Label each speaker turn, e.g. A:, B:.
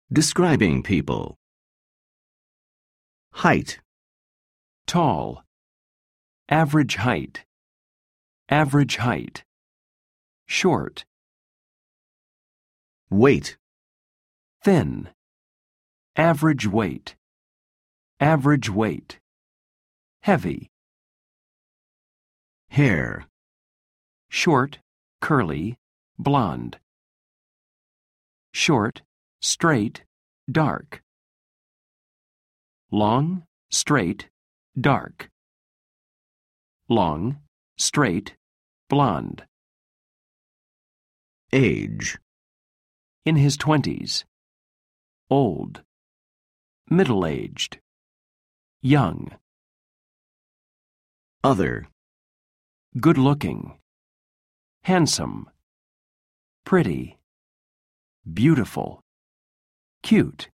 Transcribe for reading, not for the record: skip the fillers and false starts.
A: Describing people. Height.
B: Tall. Average height. Average height. Short.
A: Weight.
B: Thin. Average weight. Average weight. Heavy.
A: Hair.
B: Short, curly, blonde. Short, straight, dark. Long, straight, dark. Long, straight, blonde.
A: Age.
B: In his 20s. Old. Middle-aged. Young.
A: Other.
B: Good-looking. Handsome. Pretty. Beautiful. Cute.